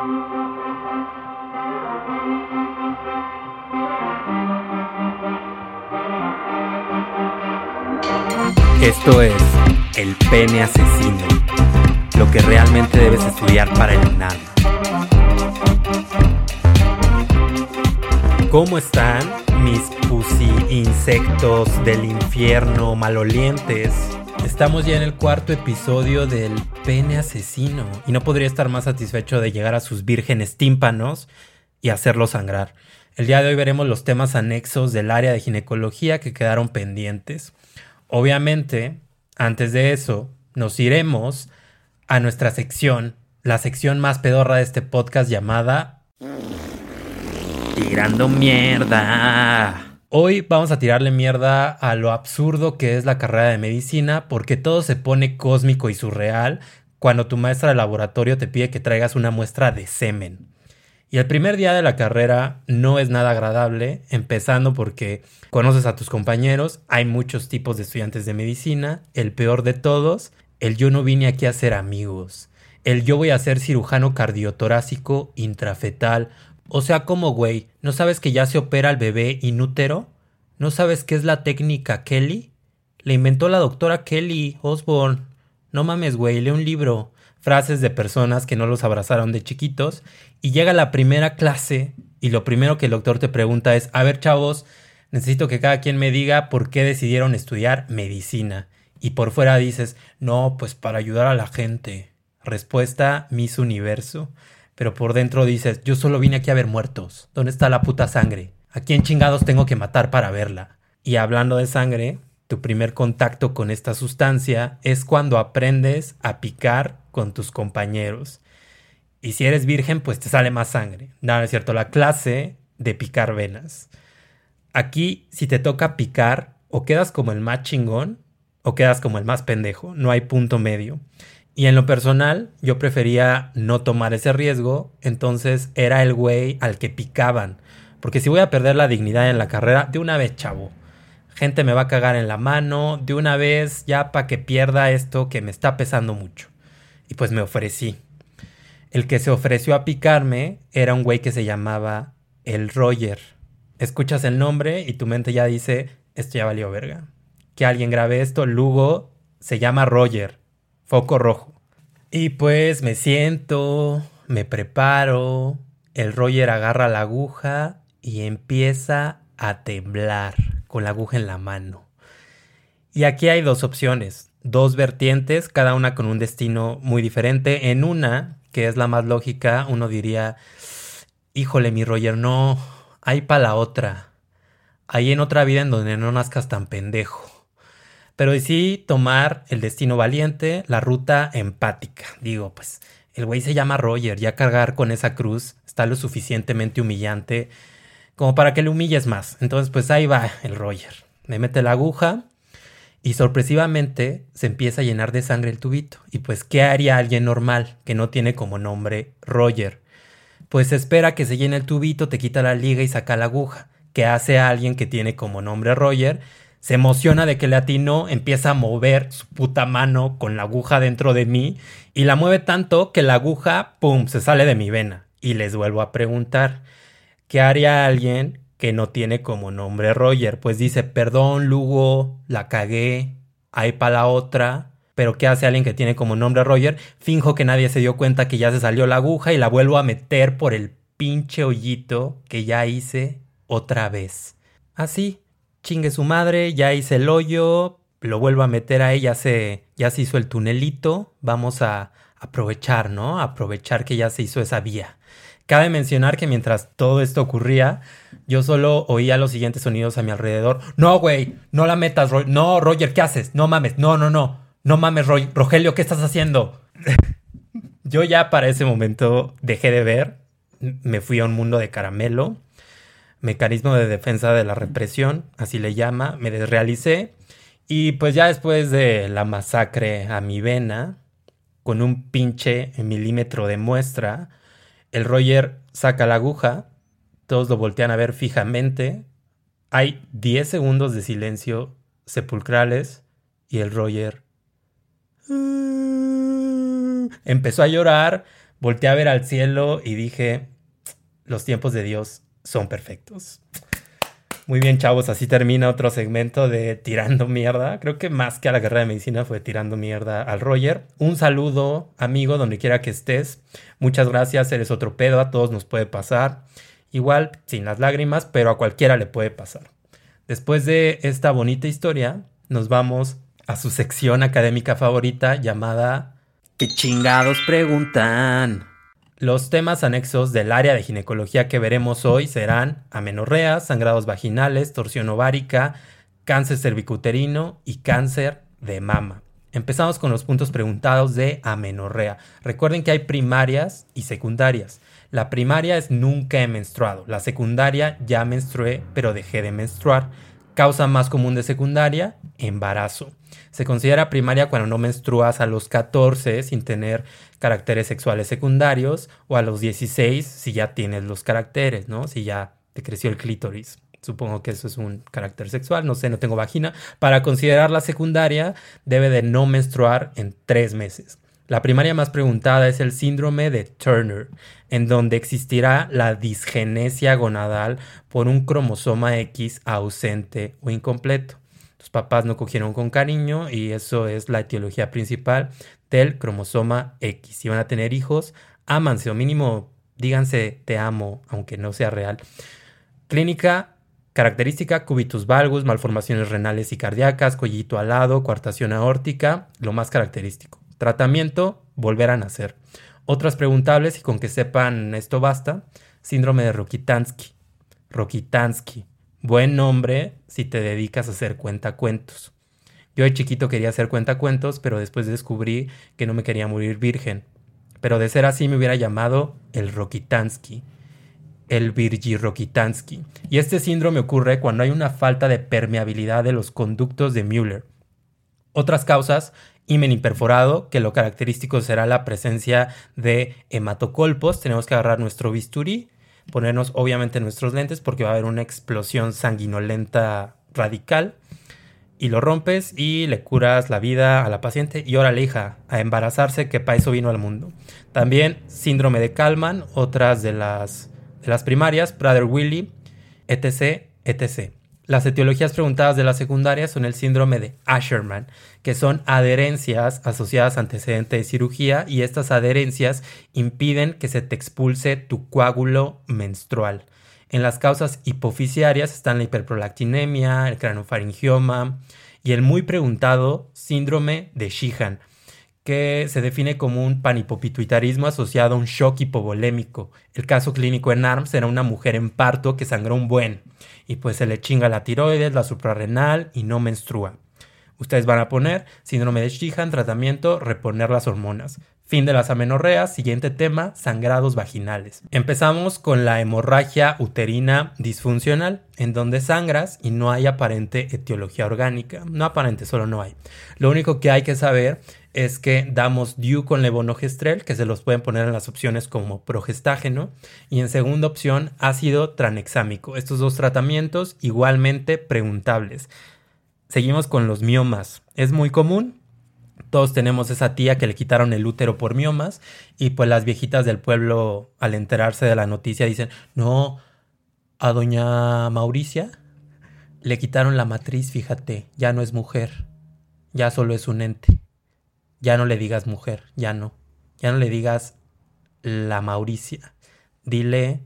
Esto es El Pene Asesino, lo que realmente debes estudiar para el UNAM. ¿Cómo están mis pussy insectos del infierno malolientes? Estamos ya en el cuarto episodio del Pene Asesino y no podría estar más satisfecho de llegar a sus vírgenes tímpanos y hacerlos sangrar. El día de hoy veremos los temas anexos del área de ginecología que quedaron pendientes. Obviamente, antes de eso, nos iremos a nuestra sección, la sección más pedorra de este podcast llamada Tirando Mierda. Hoy vamos a tirarle mierda a lo absurdo que es la carrera de medicina, porque todo se pone cósmico y surreal cuando tu maestra de laboratorio te pide que traigas una muestra de semen. Y el primer día de la carrera no es nada agradable, empezando porque conoces a tus compañeros, hay muchos tipos de estudiantes de medicina, el peor de todos, el yo no vine aquí a ser amigos, el yo voy a ser cirujano cardiotorácico intrafetal, o sea, ¿cómo güey? ¿No sabes que ya se opera al bebé inútero? ¿No sabes qué es la técnica Kelly? La inventó la doctora Kelly Osbourne. No mames güey, lee un libro. Frases de personas que no los abrazaron de chiquitos y llega la primera clase y lo primero que el doctor te pregunta es: a ver chavos, necesito que cada quien me diga por qué decidieron estudiar medicina. Y por fuera dices: no, pues para ayudar a la gente. Respuesta Miss Universo. Pero por dentro dices: yo solo vine aquí a ver muertos. ¿Dónde está la puta sangre? ¿A quién chingados tengo que matar para verla? Y hablando de sangre, tu primer contacto con esta sustancia es cuando aprendes a picar con tus compañeros. Y si eres virgen, pues te sale más sangre. No, es cierto, la clase de picar venas. Aquí, si te toca picar, o quedas como el más chingón, o quedas como el más pendejo. No hay punto medio. Y en lo personal, yo prefería no tomar ese riesgo, entonces era el güey al que picaban. Porque si voy a perder la dignidad en la carrera, de una vez, chavo. Gente me va a cagar en la mano, de una vez, ya para que pierda esto que me está pesando mucho. Y pues me ofrecí. El que se ofreció a picarme era un güey que se llamaba el Roger. Escuchas el nombre y tu mente ya dice: esto ya valió verga. Que alguien grabe esto, Lugo se llama Roger. Foco rojo. Y pues me siento, me preparo, el Roger agarra la aguja y empieza a temblar con la aguja en la mano. Y aquí hay dos opciones, dos vertientes, cada una con un destino muy diferente. En una, que es la más lógica, uno diría: híjole mi Roger, no, hay para la otra. Hay en otra vida en donde no nazcas tan pendejo. Pero decidí tomar el destino valiente, la ruta empática. Digo, pues, el güey se llama Roger, ya cargar con esa cruz está lo suficientemente humillante como para que le humilles más. Entonces, pues ahí va el Roger. Me mete la aguja y sorpresivamente se empieza a llenar de sangre el tubito. Y pues, ¿qué haría alguien normal que no tiene como nombre Roger? Pues espera que se llene el tubito, te quita la liga y saca la aguja. ¿Qué hace alguien que tiene como nombre Roger? Se emociona de que le atinó, empieza a mover su puta mano con la aguja dentro de mí y la mueve tanto que la aguja, ¡pum!, se sale de mi vena. Y les vuelvo a preguntar: ¿qué haría alguien que no tiene como nombre Roger? Pues dice: perdón, Lugo, la cagué, ahí pa' la otra. Pero ¿qué hace alguien que tiene como nombre Roger? Finjo que nadie se dio cuenta que ya se salió la aguja y la vuelvo a meter por el pinche hoyito que ya hice otra vez. Así. Chingue su madre, ya hice el hoyo, lo vuelvo a meter ahí, ya se hizo el tunelito. Vamos a aprovechar, ¿no? Aprovechar que ya se hizo esa vía. Cabe mencionar que mientras todo esto ocurría, yo solo oía los siguientes sonidos a mi alrededor. No, güey, no la metas, no, Roger, ¿qué haces? No mames, no mames, Rogelio, ¿qué estás haciendo? Yo ya para ese momento dejé de ver, me fui a un mundo de caramelo. Mecanismo de defensa de la represión, así le llama. Me desrealicé y pues ya después de la masacre a mi vena, con un pinche milímetro de muestra, el Roger saca la aguja, todos lo voltean a ver fijamente, hay 10 segundos de silencio sepulcrales y el Roger empezó a llorar, Volteé a ver al cielo y dije, los tiempos de Dios son perfectos. Muy bien, chavos, así termina otro segmento de Tirando Mierda. Creo que más que a la carrera de medicina fue Tirando Mierda al Roger. Un saludo, amigo, donde quiera que estés. Muchas gracias, eres otro pedo, a todos nos puede pasar. Igual, sin las lágrimas, pero a cualquiera le puede pasar. Después de esta bonita historia, nos vamos a su sección académica favorita llamada ¿Qué chingados preguntan? Los temas anexos del área de ginecología que veremos hoy serán amenorrea, sangrados vaginales, torsión ovárica, cáncer cervicuterino y cáncer de mama. Empezamos con los puntos preguntados de amenorrea. Recuerden que hay primarias y secundarias. La primaria es nunca he menstruado. La secundaria ya menstrué, pero dejé de menstruar. Causa más común de secundaria, embarazo. Se considera primaria cuando no menstruas a los 14 sin tener caracteres sexuales secundarios o a los 16 si ya tienes los caracteres, ¿no? Si ya te creció el clítoris. Supongo que eso es un carácter sexual, no sé, no tengo vagina. Para considerarla secundaria debe de no menstruar en 3 meses. La primaria más preguntada es el síndrome de Turner, en donde existirá la disgenesia gonadal por un cromosoma X ausente o incompleto. Los papás no cogieron con cariño y eso es la etiología principal del cromosoma X. Si van a tener hijos, ámanse o mínimo díganse te amo, aunque no sea real. Clínica característica, cubitus valgus, malformaciones renales y cardíacas, cuellito alado, coartación aórtica, lo más característico. Tratamiento, volver a nacer. Otras preguntables y con que sepan esto basta, síndrome de Rokitansky. Rokitansky. Buen nombre si te dedicas a hacer cuentacuentos. Yo de chiquito quería hacer cuentacuentos, pero después descubrí que no me quería morir virgen. Pero de ser así me hubiera llamado el Rokitansky, el Virgi Rokitansky. Y este síndrome ocurre cuando hay una falta de permeabilidad de los conductos de Müller. Otras causas, himen imperforado, que lo característico será la presencia de hematocolpos. Tenemos que agarrar nuestro bisturí, ponernos obviamente nuestros lentes porque va a haber una explosión sanguinolenta radical y lo rompes y le curas la vida a la paciente y órale hija, a embarazarse que para eso vino al mundo. También síndrome de Kallmann, otras de las primarias, Prader-Willi, etc, etc. Las etiologías preguntadas de la secundaria son el síndrome de Asherman, que son adherencias asociadas a antecedente de cirugía y estas adherencias impiden que se te expulse tu coágulo menstrual. En las causas hipofisiarias están la hiperprolactinemia, el craniofaringioma y el muy preguntado síndrome de Sheehan, que se define como un panhipopituitarismo asociado a un shock hipovolémico. El caso clínico en ARMS era una mujer en parto que sangró un buen y pues se le chinga la tiroides, la suprarrenal y no menstrua. Ustedes van a poner síndrome de Sheehan, tratamiento, reponer las hormonas. Fin de las amenorreas, siguiente tema, sangrados vaginales. Empezamos con la hemorragia uterina disfuncional, en donde sangras y no hay aparente etiología orgánica. No aparente, solo no hay. Lo único que hay que saber es que damos DIU con levonorgestrel, que se los pueden poner en las opciones como progestágeno, y en segunda opción ácido tranexámico. Estos dos tratamientos igualmente preguntables. Seguimos con los miomas. Es muy común. Todos tenemos esa tía que le quitaron el útero por miomas y pues las viejitas del pueblo al enterarse de la noticia dicen, no, a doña Mauricia le quitaron la matriz, fíjate, ya no es mujer, ya solo es un ente. Ya no le digas mujer, ya no le digas la Mauricia, dile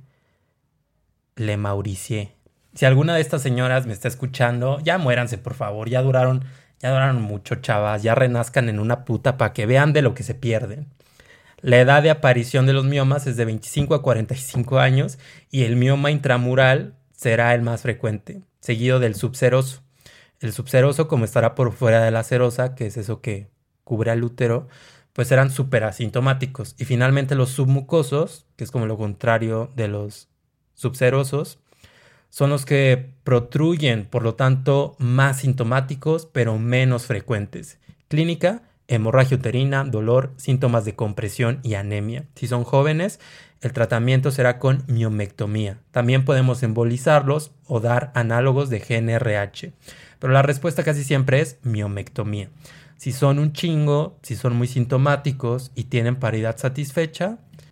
le Mauricié. Si alguna de estas señoras me está escuchando, ya muéranse por favor, ya duraron mucho, chavas, ya renazcan en una puta para que vean de lo que se pierden. La edad de aparición de los miomas es de 25 a 45 años y el mioma intramural será el más frecuente, seguido del subseroso. El subseroso, como estará por fuera de la serosa, que es eso que cubre al útero, pues serán súper asintomáticos. Y finalmente los submucosos, que es como lo contrario de los subserosos, son los que protruyen, por lo tanto, más sintomáticos, pero menos frecuentes. Clínica, hemorragia uterina, dolor, síntomas de compresión y anemia. Si son jóvenes, el tratamiento será con miomectomía. También podemos embolizarlos o dar análogos de GnRH. Pero la respuesta casi siempre es miomectomía. Si son un chingo, si son muy sintomáticos y tienen paridad satisfecha,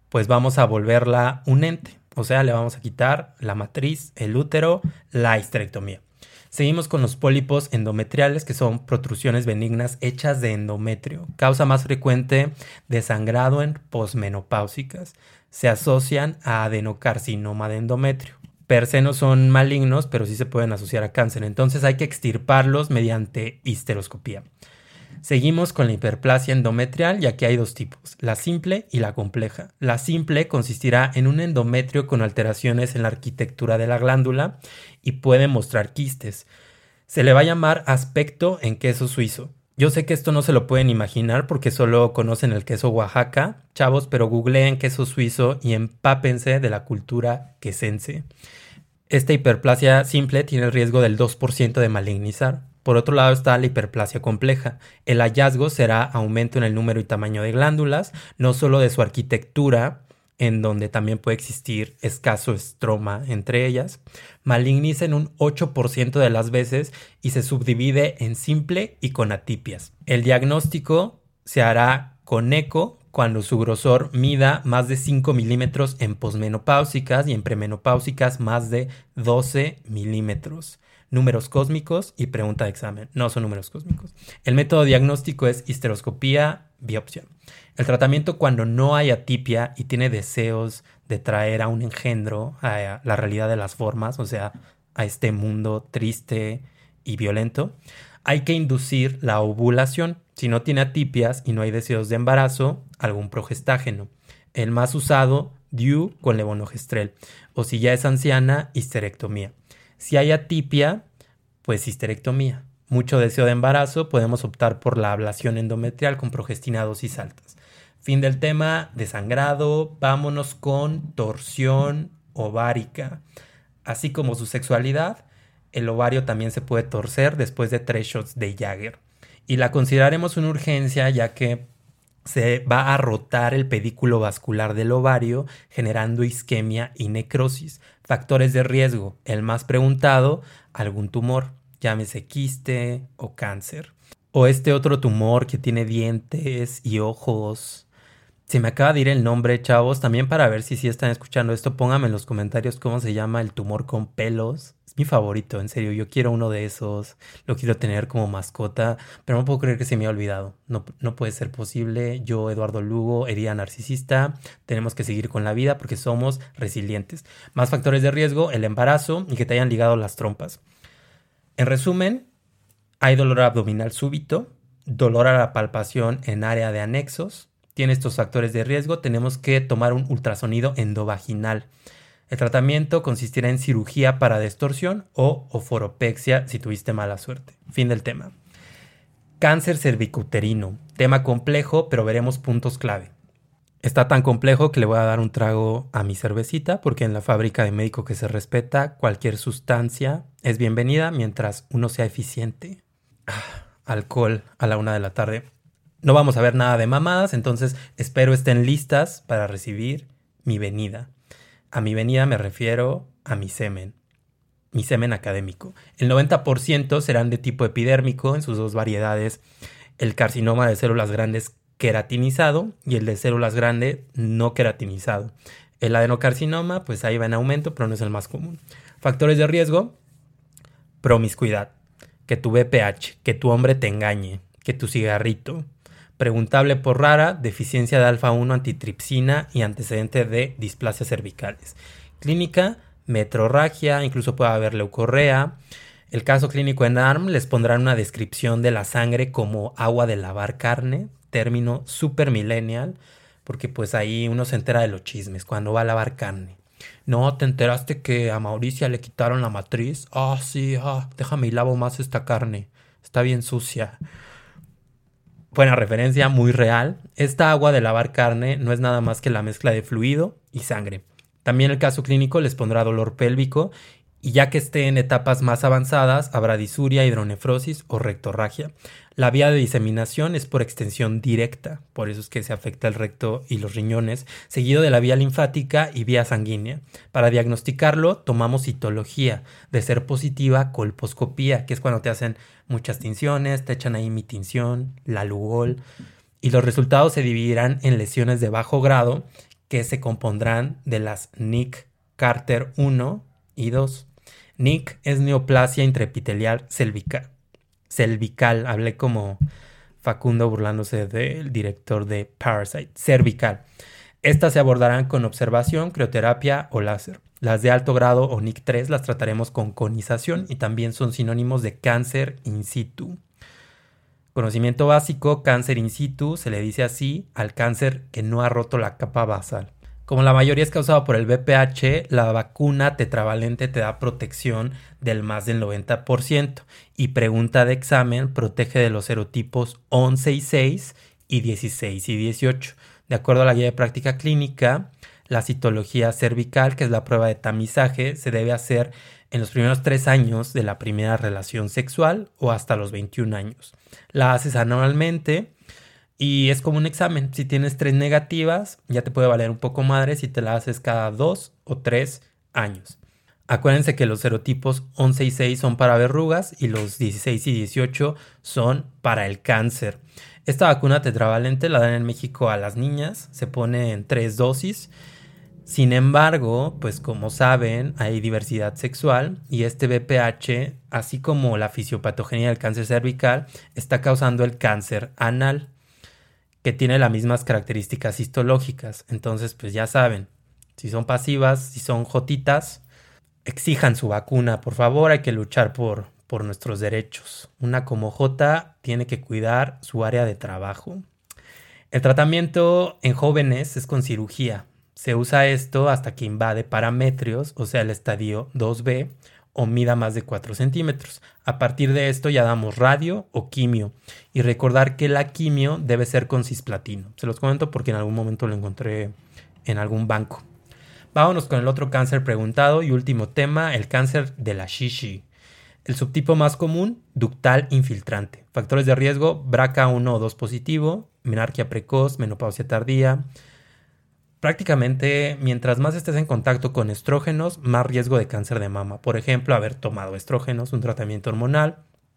pues vamos a volverla un ente. O sea, le vamos a quitar la matriz, el útero, la histerectomía. Seguimos con los pólipos endometriales, que son protrusiones benignas hechas de endometrio. Causa más frecuente de sangrado en posmenopáusicas. Se asocian a adenocarcinoma de endometrio. Per se no son malignos, pero sí se pueden asociar a cáncer. Entonces hay que extirparlos mediante histeroscopía. Seguimos con la hiperplasia endometrial y aquí hay dos tipos, la simple y la compleja. La simple consistirá en un endometrio con alteraciones en la arquitectura de la glándula y puede mostrar quistes. Se le va a llamar aspecto en queso suizo. Yo sé que esto no se lo pueden imaginar porque solo conocen el queso Oaxaca, chavos, pero googleen queso suizo y empápense de la cultura quesense. Esta hiperplasia simple tiene el riesgo del 2% de malignizar. Por otro lado está la hiperplasia compleja. El hallazgo será aumento en el número y tamaño de glándulas, no solo de su arquitectura, en donde también puede existir escaso estroma entre ellas. Maligniza en un 8% de las veces y se subdivide en simple y con atipias. El diagnóstico se hará con eco cuando su grosor mida más de 5 milímetros en posmenopáusicas y en premenopáusicas más de 12 milímetros. Números cósmicos y pregunta de examen. No son números cósmicos. El método diagnóstico es histeroscopía, biopsia. El tratamiento cuando no hay atipia y tiene deseos de traer a un engendro a la realidad de las formas, o sea, a este mundo triste y violento, hay que inducir la ovulación. Si no tiene atipias y no hay deseos de embarazo, algún progestágeno. El más usado, DIU con levonorgestrel. O si ya es anciana, histerectomía. Si hay atipia, pues histerectomía. Mucho deseo de embarazo, podemos optar por la ablación endometrial con progestina a dosis altas. Fin del tema de sangrado, vámonos con torsión ovárica. Así como su sexualidad, el ovario también se puede torcer después de 3 shots de Jagger. Y la consideraremos una urgencia ya que se va a rotar el pedículo vascular del ovario generando isquemia y necrosis. Factores de riesgo, el más preguntado, algún tumor, llámese quiste o cáncer. O este otro tumor que tiene dientes y ojos. Se me acaba de ir el nombre, chavos. También para ver si están escuchando esto, pónganme en los comentarios cómo se llama el tumor con pelos. Es mi favorito, en serio. Yo quiero uno de esos. Lo quiero tener como mascota. Pero no puedo creer que se me ha olvidado. No puede ser posible. Yo, Eduardo Lugo, herida narcisista. Tenemos que seguir con la vida porque somos resilientes. Más factores de riesgo, el embarazo y que te hayan ligado las trompas. En resumen, hay dolor abdominal súbito, dolor a la palpación en área de anexos. Tiene estos factores de riesgo, tenemos que tomar un ultrasonido endovaginal. El tratamiento consistirá en cirugía para distorsión o oforopexia si tuviste mala suerte. Fin del tema. Cáncer cervicouterino. Tema complejo, pero veremos puntos clave. Está tan complejo que le voy a dar un trago a mi cervecita porque en la fábrica de médico que se respeta, cualquier sustancia es bienvenida mientras uno sea eficiente. Alcohol a la 1 de la tarde. No vamos a ver nada de mamadas, entonces espero estén listas para recibir mi venida. A mi venida me refiero a mi semen académico. El 90% serán de tipo epidérmico en sus dos variedades, el carcinoma de células grandes queratinizado y el de células grandes no queratinizado. El adenocarcinoma, pues ahí va en aumento, pero no es el más común. Factores de riesgo, promiscuidad, que tu BPH, que tu hombre te engañe, que tu cigarrito. Preguntable por rara, deficiencia de alfa-1 antitripsina y antecedente de displasias cervicales. Clínica, metrorragia, incluso puede haber leucorrea. El caso clínico en ARM les pondrán una descripción de la sangre como agua de lavar carne, término super millennial, porque pues ahí uno se entera de los chismes cuando va a lavar carne. No, ¿te enteraste que a Mauricia le quitaron la matriz? Sí, déjame y lavo más esta carne, está bien sucia. Buena referencia, muy real. Esta agua de lavar carne no es nada más que la mezcla de fluido y sangre. También el caso clínico les pondrá dolor pélvico y ya que esté en etapas más avanzadas habrá disuria, hidronefrosis o rectorragia. La vía de diseminación es por extensión directa, por eso es que se afecta el recto y los riñones, seguido de la vía linfática y vía sanguínea. Para diagnosticarlo tomamos citología, de ser positiva colposcopía, que es cuando te hacen muchas tinciones, te echan ahí mi tinción, la Lugol, y los resultados se dividirán en lesiones de bajo grado, que se compondrán de las Nick Carter 1 y 2. Nick es neoplasia intraepitelial cervical. Hablé como Facundo burlándose del director de Parasite. Cervical. Estas se abordarán con observación, crioterapia o láser. Las de alto grado o NIC 3 las trataremos con conización y también son sinónimos de cáncer in situ. Conocimiento básico: cáncer in situ se le dice así al cáncer que no ha roto la capa basal. Como la mayoría es causado por el VPH, la vacuna tetravalente te da protección del más del 90% y pregunta de examen protege de los serotipos 11 y 6 y 16 y 18. De acuerdo a la guía de práctica clínica, la citología cervical, que es la prueba de tamizaje, se debe hacer en los primeros 3 años de la primera relación sexual o hasta los 21 años. La haces anualmente y es como un examen. Si tienes 3 negativas, ya te puede valer un poco madre si te la haces cada 2 o 3 años. Acuérdense que los serotipos 11 y 6 son para verrugas y los 16 y 18 son para el cáncer. Esta vacuna tetravalente la dan en México a las niñas, se pone en 3 dosis. Sin embargo, pues como saben, hay diversidad sexual y este VPH, así como la fisiopatogenia del cáncer cervical, está causando el cáncer anal, que tiene las mismas características histológicas. Entonces, pues ya saben, si son pasivas, si son jotitas, exijan su vacuna, por favor. Hay que luchar por nuestros derechos. Una como Jota tiene que cuidar su área de trabajo. El tratamiento en jóvenes es con cirugía. Se usa esto hasta que invade parametrios, o sea, el estadio 2B, o mida más de 4 centímetros. A partir de esto ya damos radio o quimio. Y recordar que la quimio debe ser con cisplatino. Se los comento porque en algún momento lo encontré en algún banco. Vámonos con el otro cáncer preguntado y último tema, el cáncer de la shishi. El subtipo más común, ductal infiltrante. Factores de riesgo, BRCA1 o 2 positivo, menarquia precoz, menopausia tardía. Prácticamente, mientras más estés en contacto con estrógenos, más riesgo de cáncer de mama. Por ejemplo, haber tomado estrógenos, un tratamiento hormonal,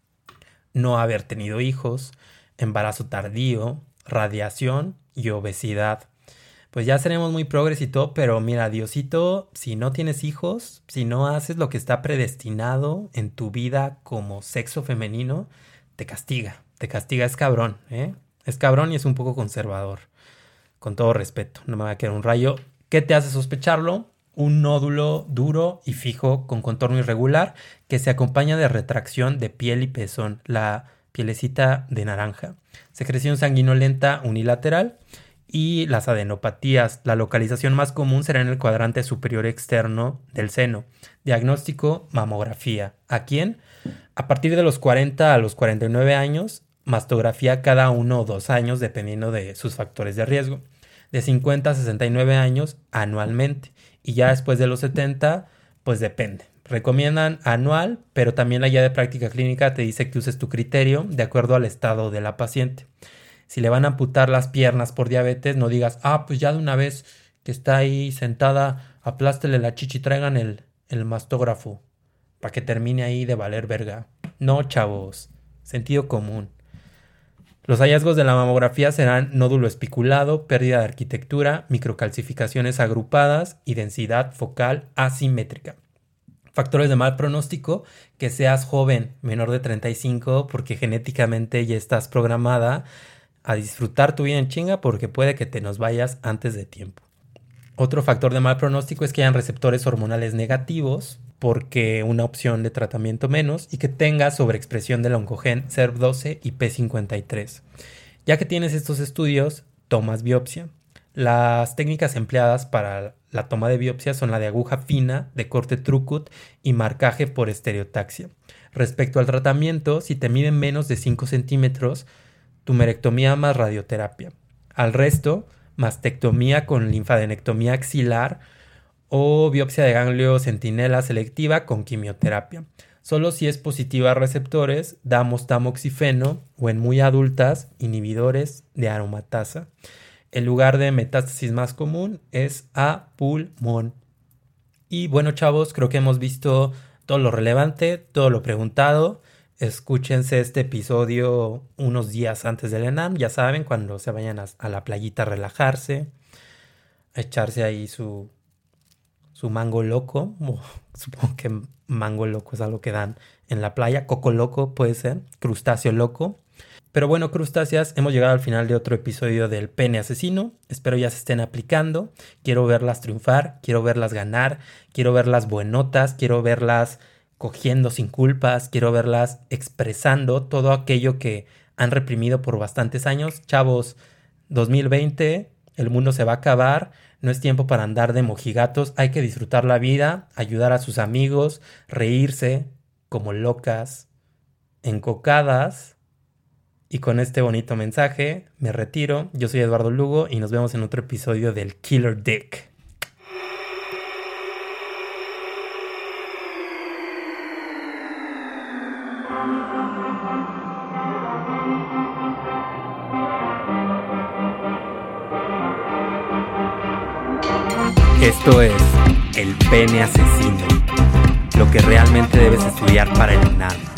no haber tenido hijos, embarazo tardío, radiación y obesidad. Pues ya seremos muy progres y todo, pero mira, Diosito, si no tienes hijos, si no haces lo que está predestinado en tu vida como sexo femenino, te castiga, es cabrón, ¿eh? Es cabrón y es un poco conservador. Con todo respeto, no me va a quedar un rayo. ¿Qué te hace sospecharlo? Un nódulo duro y fijo con contorno irregular que se acompaña de retracción de piel y pezón, la pielecita de naranja. Secreción sanguinolenta unilateral y las adenopatías. La localización más común será en el cuadrante superior externo del seno. Diagnóstico, mamografía. ¿A quién? A partir de los 40 a los 49 años, mastografía cada 1 o 2 años dependiendo de sus factores de riesgo. De 50 a 69 años anualmente y ya después de los 70 pues depende. Recomiendan anual, pero también la guía de práctica clínica te dice que uses tu criterio de acuerdo al estado de la paciente. Si le van a amputar las piernas por diabetes, no digas, pues ya de una vez que está ahí sentada, aplástele la chichi, traigan el mastógrafo para que termine ahí de valer verga. No, chavos, sentido común. Los hallazgos de la mamografía serán nódulo espiculado, pérdida de arquitectura, microcalcificaciones agrupadas y densidad focal asimétrica. Factores de mal pronóstico, que seas joven, menor de 35, porque genéticamente ya estás programada a disfrutar tu vida en chinga porque puede que te nos vayas antes de tiempo. Otro factor de mal pronóstico es que hayan receptores hormonales negativos, porque una opción de tratamiento menos, y que tengas sobreexpresión del oncogen SERP12 y P53. Ya que tienes estos estudios, tomas biopsia. Las técnicas empleadas para la toma de biopsia son la de aguja fina, de corte Trucut y marcaje por estereotaxia. Respecto al tratamiento, si te miden menos de 5 centímetros, tumerectomía más radioterapia. Al resto, mastectomía con linfadenectomía axilar o biopsia de ganglio centinela selectiva con quimioterapia. Solo si es positiva a receptores, damos tamoxifeno o en muy adultas, inhibidores de aromatasa. El lugar de metástasis más común es a pulmón. Y bueno, chavos, creo que hemos visto todo lo relevante, todo lo preguntado. Escúchense este episodio unos días antes del ENAM, ya saben, cuando se vayan a la playita a relajarse, echarse ahí su mango loco. Supongo que mango loco es algo que dan en la playa. Coco loco puede ser, crustáceo loco. Pero bueno, crustáceas, hemos llegado al final de otro episodio del Pene Asesino. Espero ya se estén aplicando. Quiero verlas triunfar, quiero verlas ganar, quiero verlas buenotas, quiero verlas cogiendo sin culpas, quiero verlas expresando todo aquello que han reprimido por bastantes años. Chavos, 2020, el mundo se va a acabar, no es tiempo para andar de mojigatos, hay que disfrutar la vida, ayudar a sus amigos, reírse como locas, encocadas. Y con este bonito mensaje me retiro. Yo soy Eduardo Lugo y nos vemos en otro episodio del Killer Dick. Esto es El Pene Asesino, lo que realmente debes estudiar para el UNAM.